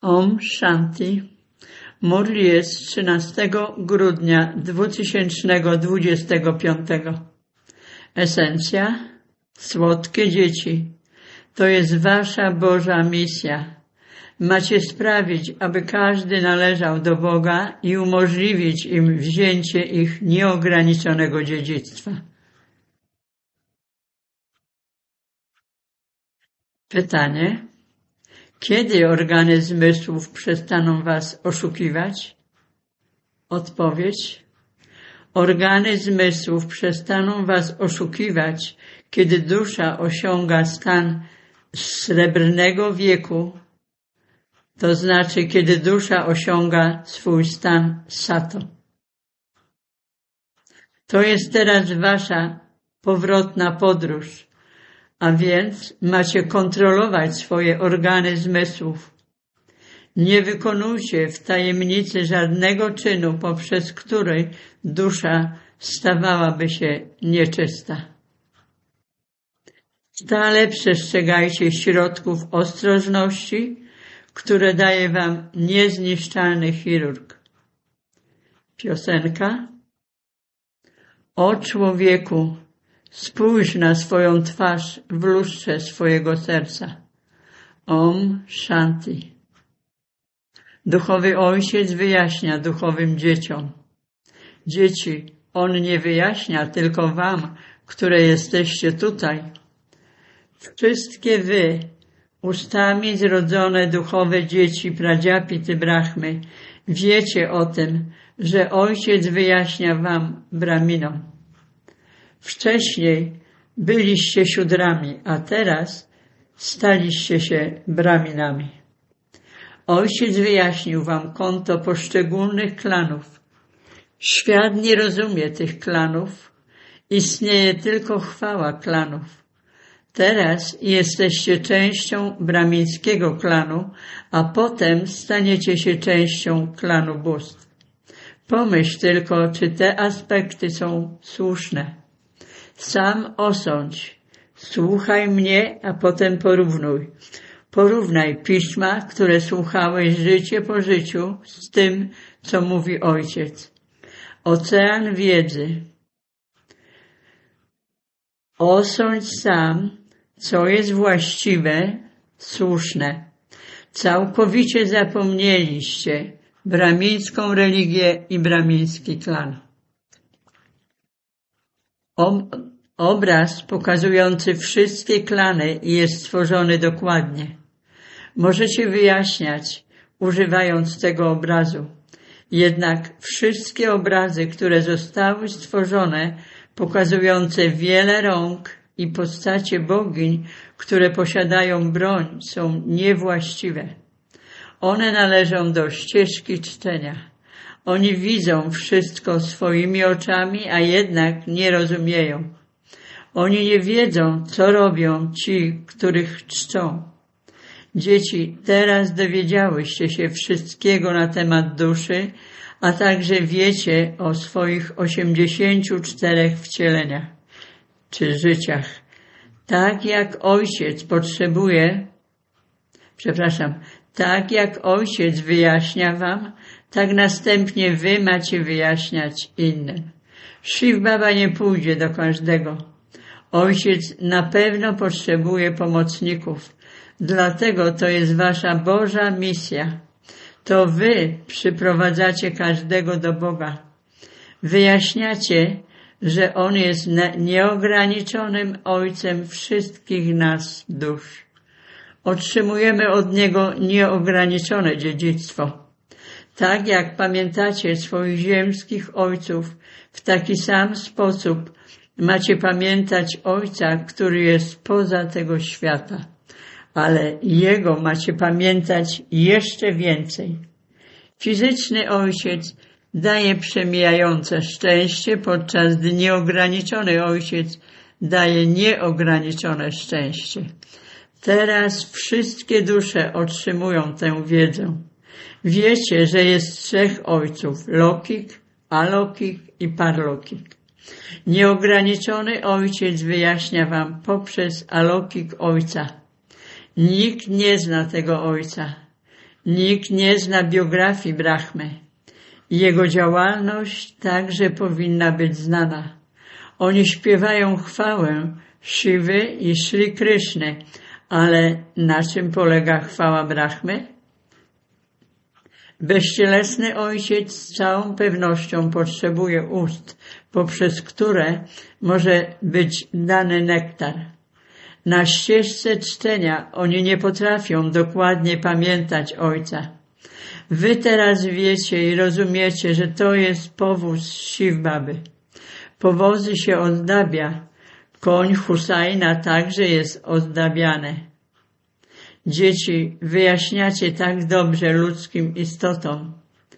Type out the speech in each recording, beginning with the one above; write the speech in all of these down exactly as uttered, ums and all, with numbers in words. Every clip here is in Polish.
Om Shanti. Murli jest trzynastego grudnia dwa tysiące dwudziestego piątego. Esencja. Słodkie dzieci. To jest wasza Boża misja. Macie sprawić, aby każdy należał do Boga i umożliwić im wzięcie ich nieograniczonego dziedzictwa. Pytanie. Kiedy organy zmysłów przestaną was oszukiwać? Odpowiedź. Organy zmysłów przestaną was oszukiwać, kiedy dusza osiąga stan srebrnego wieku, to znaczy kiedy dusza osiąga swój stan sato. To jest teraz wasza powrotna podróż, a więc macie kontrolować swoje organy zmysłów. Nie wykonujcie w tajemnicy żadnego czynu, poprzez który dusza stawałaby się nieczysta. Stale przestrzegajcie środków ostrożności, które daje wam niezniszczalny chirurg. Piosenka. O człowieku, spójrz na swoją twarz w lustrze swojego serca. Om Shanti. Duchowy Ojciec wyjaśnia duchowym dzieciom. Dzieci, On nie wyjaśnia tylko wam, które jesteście tutaj. Wszystkie wy, ustami zrodzone duchowe dzieci Pradziapity Brahmy, wiecie o tym, że Ojciec wyjaśnia wam brahminom. Wcześniej byliście siudrami, a teraz staliście się brahminami. Ojciec wyjaśnił wam konto poszczególnych klanów. Świat nie rozumie tych klanów. Istnieje tylko chwała klanów. Teraz jesteście częścią brahmińskiego klanu, a potem staniecie się częścią klanu bóstw. Pomyśl tylko, czy te aspekty są słuszne. Sam osądź. Słuchaj mnie, a potem porównuj. Porównaj pisma, które słuchałeś życie po życiu, z tym, co mówi Ojciec. Ocean wiedzy. Osądź sam, co jest właściwe, słuszne. Całkowicie zapomnieliście brahmińską religię i brahmiński klan. Obraz pokazujący wszystkie klany jest stworzony dokładnie. Możecie wyjaśniać, używając tego obrazu. Jednak wszystkie obrazy, które zostały stworzone, pokazujące wiele rąk i postacie bogiń, które posiadają broń, są niewłaściwe. One należą do ścieżki czczenia. Oni widzą wszystko swoimi oczami, a jednak nie rozumieją. Oni nie wiedzą, co robią ci, których czczą. Dzieci, teraz dowiedziałyście się wszystkiego na temat duszy, a także wiecie o swoich osiemdziesięciu czterech wcieleniach czy życiach. Tak jak Ojciec potrzebuje, przepraszam, tak jak Ojciec wyjaśnia wam, tak następnie wy macie wyjaśniać innym. Shiv Baba nie pójdzie do każdego. Ojciec na pewno potrzebuje pomocników. Dlatego to jest wasza Boża misja. To wy przyprowadzacie każdego do Boga. Wyjaśniacie, że On jest nieograniczonym Ojcem wszystkich nas dusz. Otrzymujemy od Niego nieograniczone dziedzictwo. Tak jak pamiętacie swoich ziemskich ojców, w taki sam sposób macie pamiętać Ojca, który jest poza tego świata. Ale Jego macie pamiętać jeszcze więcej. Fizyczny Ojciec daje przemijające szczęście, podczas gdy nieograniczony Ojciec daje nieograniczone szczęście. Teraz wszystkie dusze otrzymują tę wiedzę. Wiecie, że jest trzech ojców, Lokik, Alokik i Parlokik. Nieograniczony Ojciec wyjaśnia wam poprzez Alokik Ojca. Nikt nie zna tego Ojca. Nikt nie zna biografii Brahmy. Jego działalność także powinna być znana. Oni śpiewają chwałę Shiwy i Shri Kryszny, ale na czym polega chwała Brahmy? Bezcielesny ojciec z całą pewnością potrzebuje ust, poprzez które może być dany nektar. Na ścieżce czczenia oni nie potrafią dokładnie pamiętać ojca. Wy teraz wiecie i rozumiecie, że to jest powóz Shiv-baby. Powozy się ozdabia. Koń Husajna także jest ozdabiany. Dzieci, wyjaśniacie tak dobrze ludzkim istotom.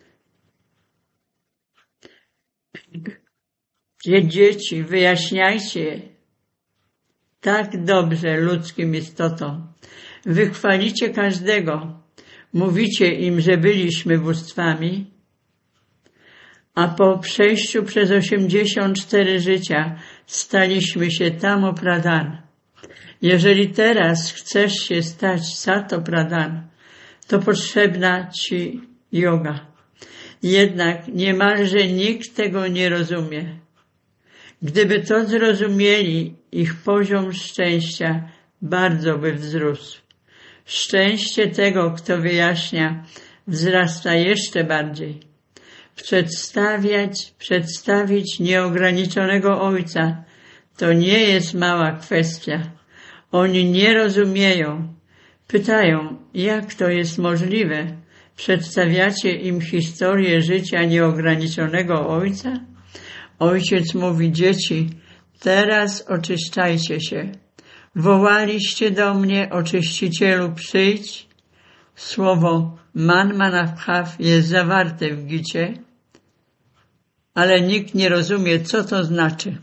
Dzieci, wyjaśniajcie tak dobrze ludzkim istotom. Wy chwalicie każdego. Mówicie im, że byliśmy bóstwami, a po przejściu przez osiemdziesiąt cztery życia staliśmy się Tamo Pradhan. Jeżeli teraz chcesz się stać Sato Pradhan, to potrzebna ci yoga. Jednak niemalże nikt tego nie rozumie. Gdyby to zrozumieli, ich poziom szczęścia bardzo by wzrósł. Szczęście tego, kto wyjaśnia, wzrasta jeszcze bardziej. Przedstawiać, przedstawić nieograniczonego Ojca to nie jest mała kwestia. Oni nie rozumieją. Pytają, jak to jest możliwe? Przedstawiacie im historię życia nieograniczonego Ojca? Ojciec mówi, dzieci, teraz oczyszczajcie się. Wołaliście do mnie, oczyścicielu, przyjdź. Słowo man manavbhav jest zawarte w Gicie, ale nikt nie rozumie, co to znaczy.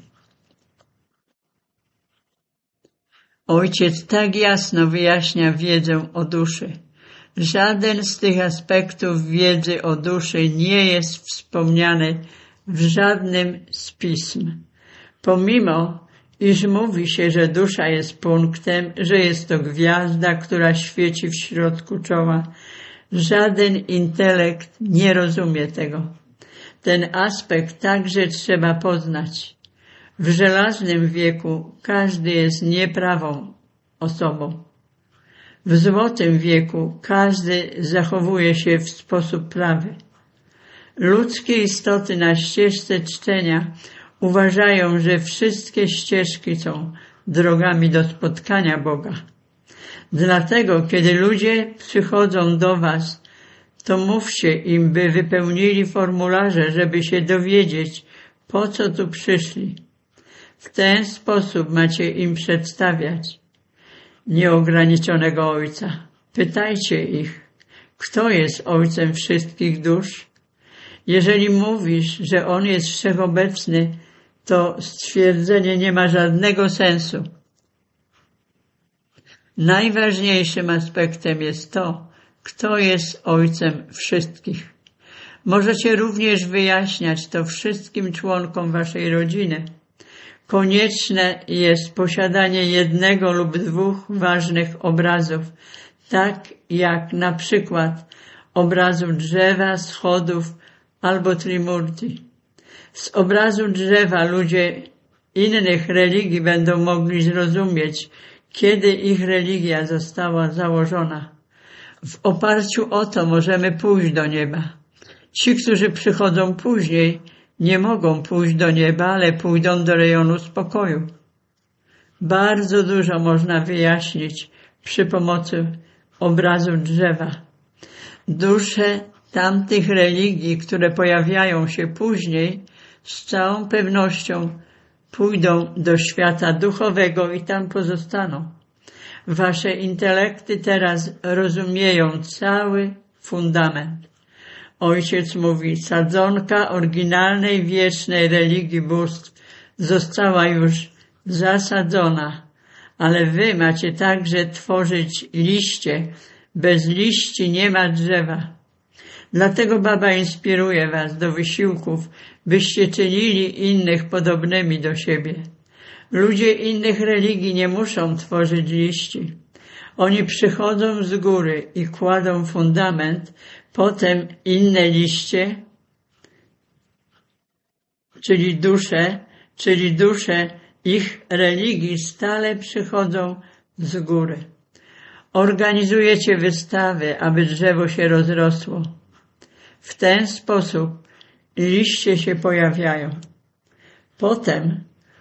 Ojciec tak jasno wyjaśnia wiedzę o duszy. Żaden z tych aspektów wiedzy o duszy nie jest wspomniany w żadnym z pism. Pomimo, iż mówi się, że dusza jest punktem, że jest to gwiazda, która świeci w środku czoła, żaden intelekt nie rozumie tego. Ten aspekt także trzeba poznać. W żelaznym wieku każdy jest nieprawą osobą. W złotym wieku każdy zachowuje się w sposób prawy. Ludzkie istoty na ścieżce czczenia uważają, że wszystkie ścieżki są drogami do spotkania Boga. Dlatego, kiedy ludzie przychodzą do was, to mówcie im, by wypełnili formularze, żeby się dowiedzieć, po co tu przyszli. W ten sposób macie im przedstawiać nieograniczonego Ojca. Pytajcie ich, kto jest Ojcem wszystkich dusz? Jeżeli mówisz, że On jest wszechobecny, to stwierdzenie nie ma żadnego sensu. Najważniejszym aspektem jest to, kto jest Ojcem wszystkich. Możecie również wyjaśniać to wszystkim członkom waszej rodziny. Konieczne jest posiadanie jednego lub dwóch ważnych obrazów, tak jak na przykład obrazu drzewa, schodów albo Trimurti. Z obrazu drzewa ludzie innych religii będą mogli zrozumieć, kiedy ich religia została założona. W oparciu o to możemy pójść do nieba. Ci, którzy przychodzą później, nie mogą pójść do nieba, ale pójdą do rejonu spokoju. Bardzo dużo można wyjaśnić przy pomocy obrazu drzewa. Dusze tamtych religii, które pojawiają się później, z całą pewnością pójdą do świata duchowego i tam pozostaną. Wasze intelekty teraz rozumieją cały fundament. Ojciec mówi, sadzonka oryginalnej, wiecznej religii bóstw została już zasadzona, ale wy macie także tworzyć liście. Bez liści nie ma drzewa. Dlatego Baba inspiruje was do wysiłków, byście czynili innych podobnymi do siebie. Ludzie innych religii nie muszą tworzyć liści. Oni przychodzą z góry i kładą fundament, potem inne liście, czyli dusze, czyli dusze ich religii stale przychodzą z góry. Organizujecie wystawy, aby drzewo się rozrosło. W ten sposób liście się pojawiają. Potem,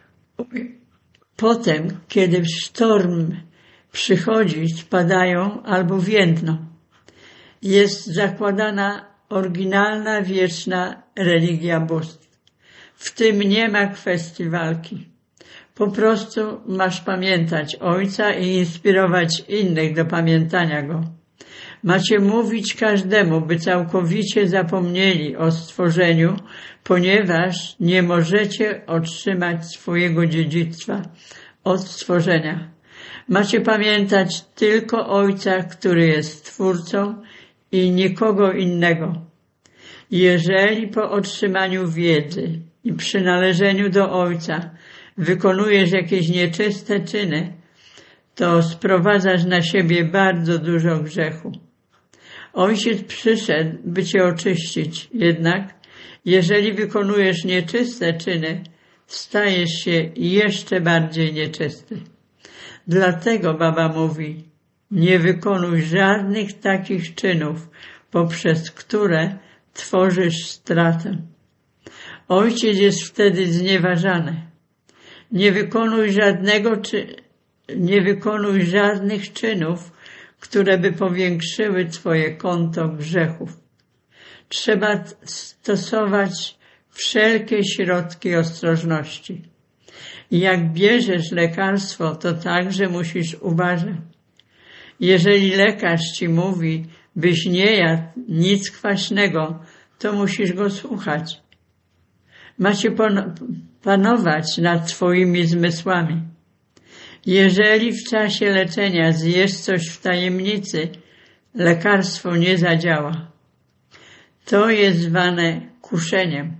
potem, kiedy sztorm przychodzi, spadają albo więdną. Jest zakładana oryginalna, wieczna religia bóstw. W tym nie ma kwestii walki. Po prostu masz pamiętać Ojca i inspirować innych do pamiętania Go. Macie mówić każdemu, by całkowicie zapomnieli o stworzeniu, ponieważ nie możecie otrzymać swojego dziedzictwa od stworzenia. Macie pamiętać tylko Ojca, który jest Twórcą i nikogo innego. Jeżeli po otrzymaniu wiedzy i przynależeniu do Ojca wykonujesz jakieś nieczyste czyny, to sprowadzasz na siebie bardzo dużo grzechu. Ojciec przyszedł, by cię oczyścić, jednak jeżeli wykonujesz nieczyste czyny, stajesz się jeszcze bardziej nieczysty. Dlatego baba mówi, nie wykonuj żadnych takich czynów, poprzez które tworzysz stratę. Ojciec jest wtedy znieważany. Nie wykonuj żadnego czy nie wykonuj żadnych czynów, które by powiększyły twoje konto grzechów. Trzeba stosować wszelkie środki ostrożności. Jak bierzesz lekarstwo, to także musisz uważać. Jeżeli lekarz ci mówi, byś nie jadł nic kwaśnego, to musisz go słuchać. Macie panować nad swoimi zmysłami. Jeżeli w czasie leczenia zjesz coś w tajemnicy, lekarstwo nie zadziała. To jest zwane kuszeniem.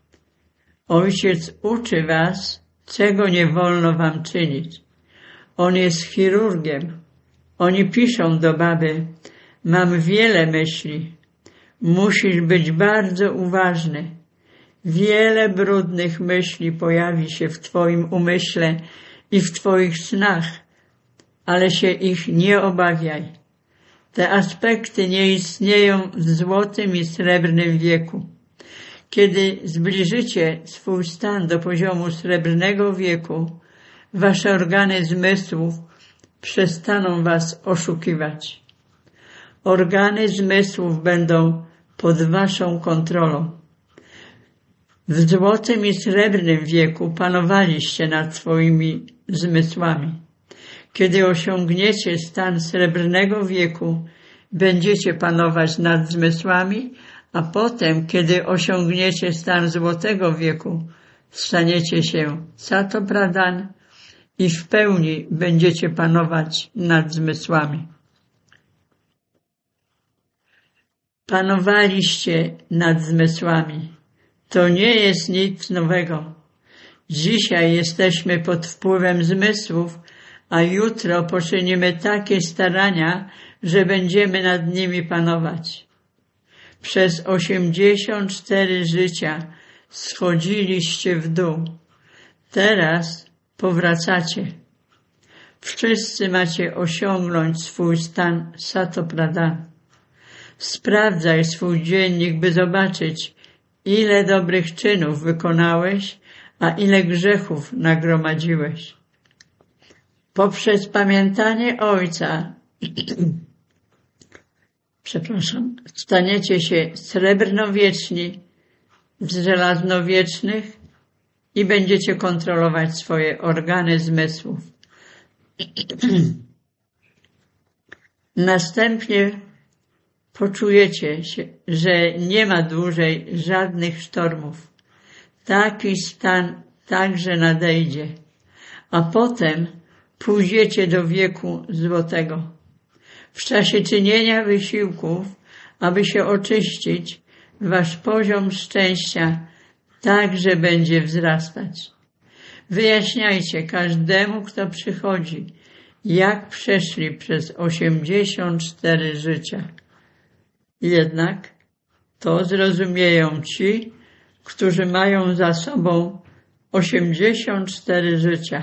Ojciec uczy was, czego nie wolno wam czynić. On jest chirurgiem. Oni piszą do baby, mam wiele myśli. Musisz być bardzo uważny. Wiele brudnych myśli pojawi się w twoim umyśle i w twoich snach, ale się ich nie obawiaj. Te aspekty nie istnieją w złotym i srebrnym wieku. Kiedy zbliżycie swój stan do poziomu srebrnego wieku, wasze organy zmysłów przestaną was oszukiwać. Organy zmysłów będą pod waszą kontrolą. W złotym i srebrnym wieku panowaliście nad swoimi zmysłami. Kiedy osiągniecie stan srebrnego wieku, będziecie panować nad zmysłami, a potem, kiedy osiągniecie stan złotego wieku, staniecie się Sato Pradhan i w pełni będziecie panować nad zmysłami. Panowaliście nad zmysłami. To nie jest nic nowego. Dzisiaj jesteśmy pod wpływem zmysłów, a jutro poczynimy takie starania, że będziemy nad nimi panować. Przez osiemdziesiąt cztery życia schodziliście w dół. Teraz powracacie. Wszyscy macie osiągnąć swój stan Sato Pradhan. Sprawdzaj swój dziennik, by zobaczyć, ile dobrych czynów wykonałeś, a ile grzechów nagromadziłeś. Poprzez pamiętanie Ojca, przepraszam, staniecie się srebrnowieczni z żelaznowiecznych i będziecie kontrolować swoje organy zmysłów. Następnie poczujecie się, że nie ma dłużej żadnych sztormów. Taki stan także nadejdzie, a potem pójdziecie do wieku złotego. W czasie czynienia wysiłków, aby się oczyścić, wasz poziom szczęścia także będzie wzrastać. Wyjaśniajcie każdemu, kto przychodzi, jak przeszli przez osiemdziesiąt cztery życia. Jednak to zrozumieją ci, którzy mają za sobą osiemdziesiąt cztery życia.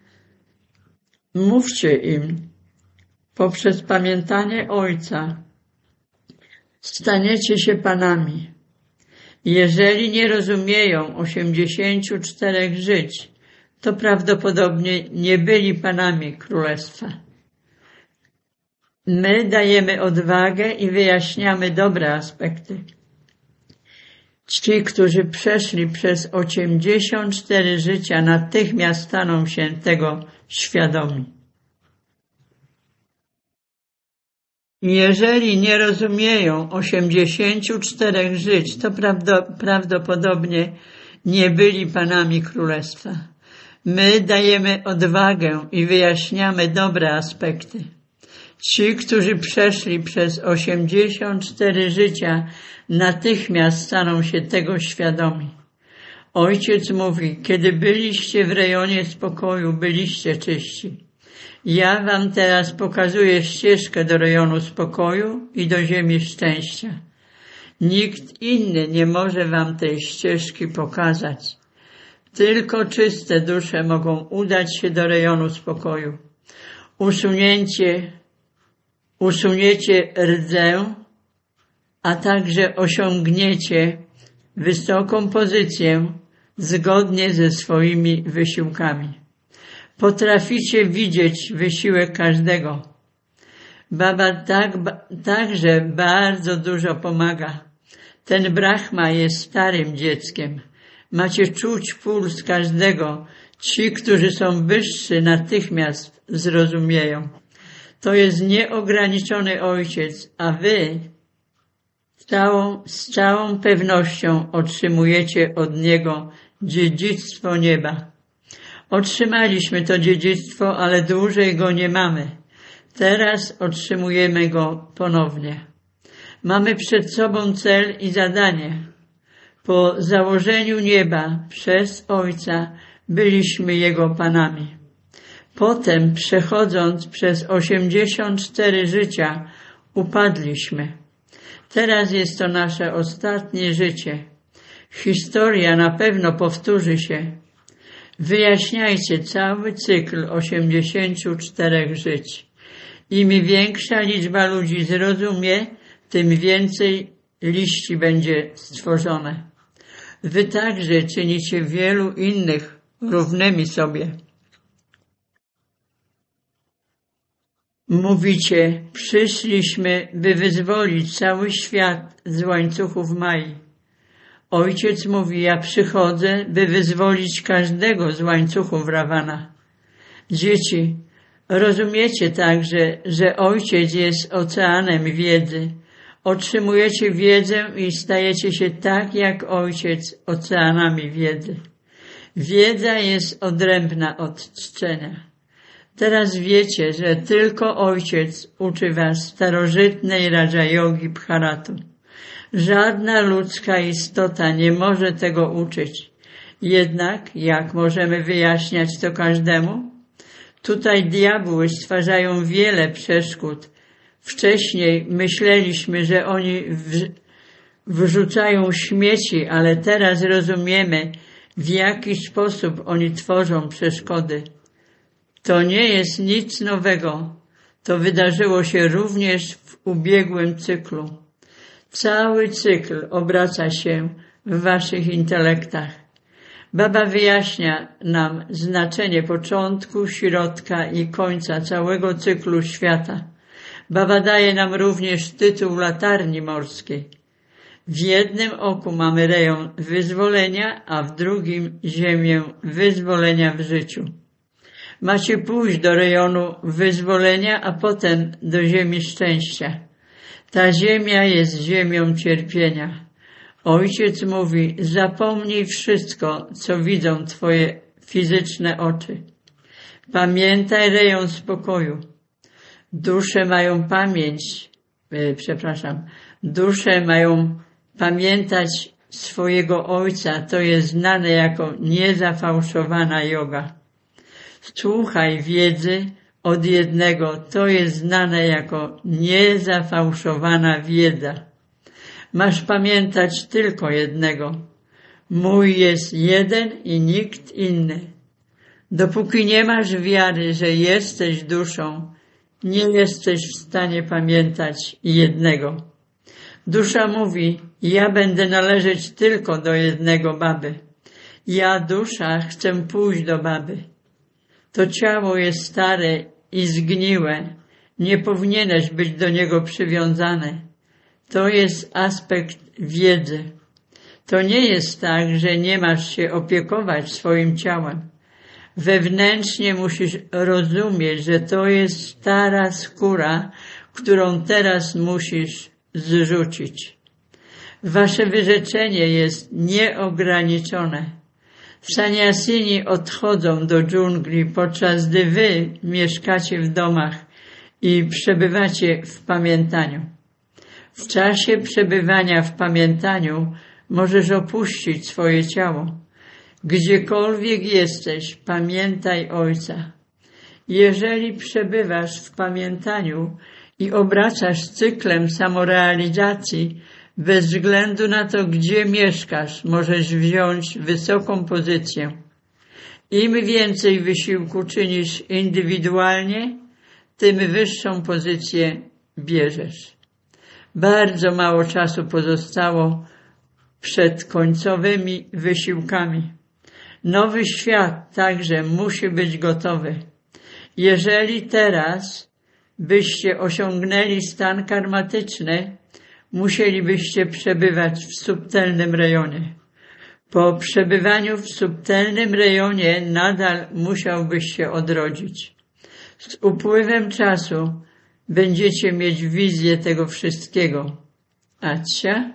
Mówcie im, poprzez pamiętanie Ojca staniecie się panami. Jeżeli nie rozumieją osiemdziesięciu czterech żyć, to prawdopodobnie nie byli panami Królestwa. My dajemy odwagę i wyjaśniamy dobre aspekty. Ci, którzy przeszli przez osiemdziesiąt cztery życia, natychmiast staną się tego świadomi. Jeżeli nie rozumieją osiemdziesięciu czterech żyć, to prawdopodobnie nie byli panami Królestwa. My dajemy odwagę i wyjaśniamy dobre aspekty. Ci, którzy przeszli przez osiemdziesiąt cztery życia, natychmiast staną się tego świadomi. Ojciec mówi, kiedy byliście w rejonie spokoju, byliście czyści. Ja wam teraz pokazuję ścieżkę do rejonu spokoju i do ziemi szczęścia. Nikt inny nie może wam tej ścieżki pokazać. Tylko czyste dusze mogą udać się do rejonu spokoju. Usunięcie, usuniecie rdzę, a także osiągniecie wysoką pozycję zgodnie ze swoimi wysiłkami. Potraficie widzieć wysiłek każdego. Baba tak, także bardzo dużo pomaga. Ten Brahma jest starym dzieckiem. Macie czuć puls każdego. Ci, którzy są wyższy, natychmiast zrozumieją. To jest nieograniczony Ojciec, a wy z całą, z całą pewnością otrzymujecie od Niego dziedzictwo nieba. Otrzymaliśmy to dziedzictwo, ale dłużej go nie mamy. Teraz otrzymujemy go ponownie. Mamy przed sobą cel i zadanie. Po założeniu nieba przez Ojca byliśmy Jego panami. Potem, przechodząc przez osiemdziesiąt cztery życia, upadliśmy. Teraz jest to nasze ostatnie życie. Historia na pewno powtórzy się. Wyjaśniajcie cały cykl osiemdziesięciu czterech żyć. Im większa liczba ludzi zrozumie, tym więcej liści będzie stworzone. Wy także czynicie wielu innych równymi sobie. Mówicie, przyszliśmy, by wyzwolić cały świat z łańcuchów Mai. Ojciec mówi, ja przychodzę, by wyzwolić każdego z łańcuchów Rawana. Dzieci, rozumiecie także, że Ojciec jest oceanem wiedzy. Otrzymujecie wiedzę i stajecie się tak jak Ojciec oceanami wiedzy. Wiedza jest odrębna od czczenia. Teraz wiecie, że tylko Ojciec uczy was starożytnej Raja Yogi Bharatu. Żadna ludzka istota nie może tego uczyć. Jednak jak możemy wyjaśniać to każdemu? Tutaj diabły stwarzają wiele przeszkód. Wcześniej myśleliśmy, że oni w, wrzucają śmieci, ale teraz rozumiemy, w jaki sposób oni tworzą przeszkody. To nie jest nic nowego. To wydarzyło się również w ubiegłym cyklu. Cały cykl obraca się w waszych intelektach. Baba wyjaśnia nam znaczenie początku, środka i końca całego cyklu świata. Baba daje nam również tytuł latarni morskiej. W jednym oku mamy rejon wyzwolenia, a w drugim ziemię wyzwolenia w życiu. Macie pójść do rejonu wyzwolenia, a potem do ziemi szczęścia. Ta ziemia jest ziemią cierpienia. Ojciec mówi, zapomnij wszystko, co widzą twoje fizyczne oczy. Pamiętaj rejon spokoju. Dusze mają pamięć, e, przepraszam, dusze mają pamiętać swojego Ojca. To jest znane jako niezafałszowana joga. Słuchaj wiedzy, od jednego, to jest znane jako niezafałszowana wiedza. Masz pamiętać tylko jednego. Mój jest jeden i nikt inny. Dopóki nie masz wiary, że jesteś duszą, nie jesteś w stanie pamiętać jednego. Dusza mówi, ja będę należeć tylko do jednego baby. Ja, dusza, chcę pójść do baby. To ciało jest stare i zgniłe. Nie powinieneś być do niego przywiązany. To jest aspekt wiedzy. To nie jest tak, że nie masz się opiekować swoim ciałem. Wewnętrznie musisz rozumieć, że to jest stara skóra, którą teraz musisz zrzucić. Wasze wyrzeczenie jest nieograniczone. Saniasini odchodzą do dżungli, podczas gdy wy mieszkacie w domach i przebywacie w pamiętaniu. W czasie przebywania w pamiętaniu możesz opuścić swoje ciało. Gdziekolwiek jesteś, pamiętaj Ojca. Jeżeli przebywasz w pamiętaniu i obracasz cyklem samorealizacji, bez względu na to, gdzie mieszkasz, możesz wziąć wysoką pozycję. Im więcej wysiłku czynisz indywidualnie, tym wyższą pozycję bierzesz. Bardzo mało czasu pozostało przed końcowymi wysiłkami. Nowy świat także musi być gotowy. Jeżeli teraz byście osiągnęli stan karmatyczny, musielibyście przebywać w subtelnym rejonie. Po przebywaniu w subtelnym rejonie nadal musiałbyś się odrodzić. Z upływem czasu będziecie mieć wizję tego wszystkiego. Acia,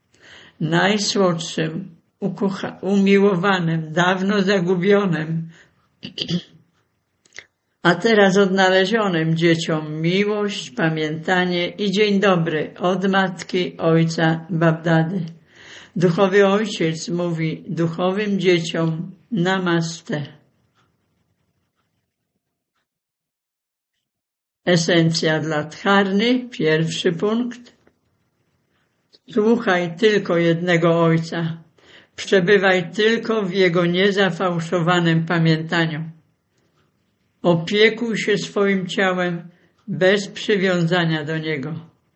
najsłodszym, ukocha, umiłowanym, dawno zagubionym, a teraz odnalezionym dzieciom miłość, pamiętanie i dzień dobry od matki, ojca, Babdady. Duchowy Ojciec mówi duchowym dzieciom namaste. Esencja dla Dharny, pierwszy punkt. Słuchaj tylko jednego Ojca. Przebywaj tylko w Jego niezafałszowanym pamiętaniu. Opiekuj się swoim ciałem bez przywiązania do niego.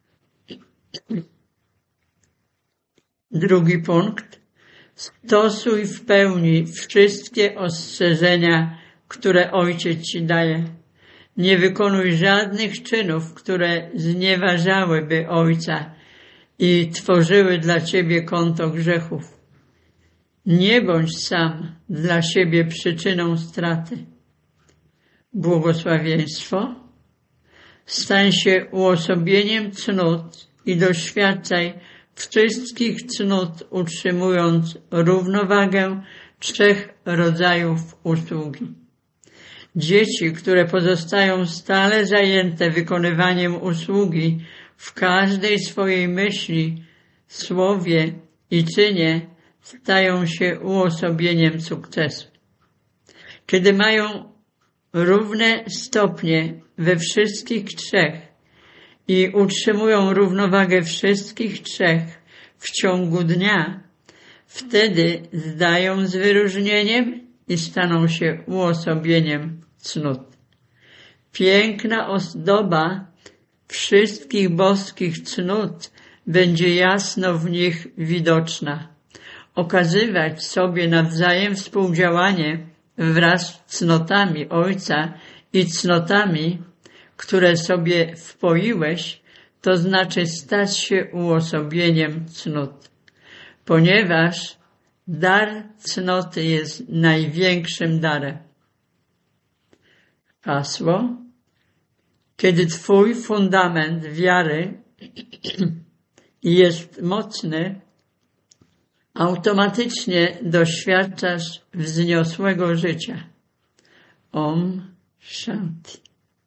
Drugi punkt. Stosuj w pełni wszystkie ostrzeżenia, które Ojciec ci daje. Nie wykonuj żadnych czynów, które znieważałyby Ojca i tworzyły dla ciebie konto grzechów. Nie bądź sam dla siebie przyczyną straty. Błogosławieństwo. Stań się uosobieniem cnót i doświadczaj wszystkich cnót, utrzymując równowagę trzech rodzajów usługi. Dzieci, które pozostają stale zajęte wykonywaniem usługi w każdej swojej myśli, słowie i czynie, stają się uosobieniem sukcesu. Kiedy mają równe stopnie we wszystkich trzech i utrzymują równowagę wszystkich trzech w ciągu dnia, wtedy zdają z wyróżnieniem i staną się uosobieniem cnót. Piękna ozdoba wszystkich boskich cnót będzie jasno w nich widoczna. Okazywać sobie nawzajem współdziałanie wraz z cnotami Ojca i cnotami, które sobie wpoiłeś, to znaczy stać się uosobieniem cnót. Ponieważ dar cnoty jest największym darem. Hasło. Kiedy twój fundament wiary jest mocny, automatycznie doświadczasz wzniosłego życia. Om Shanti.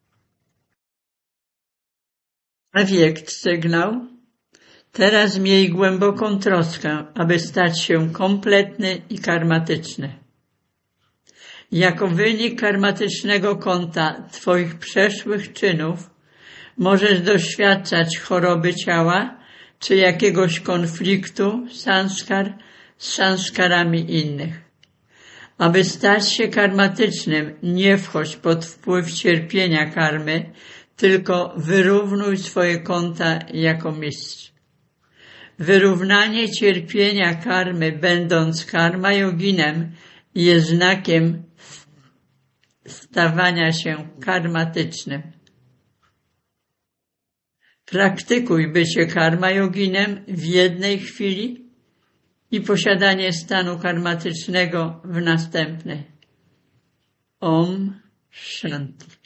Awiekt sygnał. Teraz miej głęboką troskę, aby stać się kompletny i karmatyczny. Jako wynik karmatycznego konta Twoich przeszłych czynów możesz doświadczać choroby ciała czy jakiegoś konfliktu sanskar z sanskarami innych. Aby stać się karmatycznym, nie wchodź pod wpływ cierpienia karmy, tylko wyrównuj swoje konta jako mistrz. Wyrównanie cierpienia karmy, będąc karma joginem, jest znakiem stawania się karmatycznym. Praktykuj bycie karma joginem w jednej chwili i posiadanie stanu karmatycznego w następnej. Om Shanti.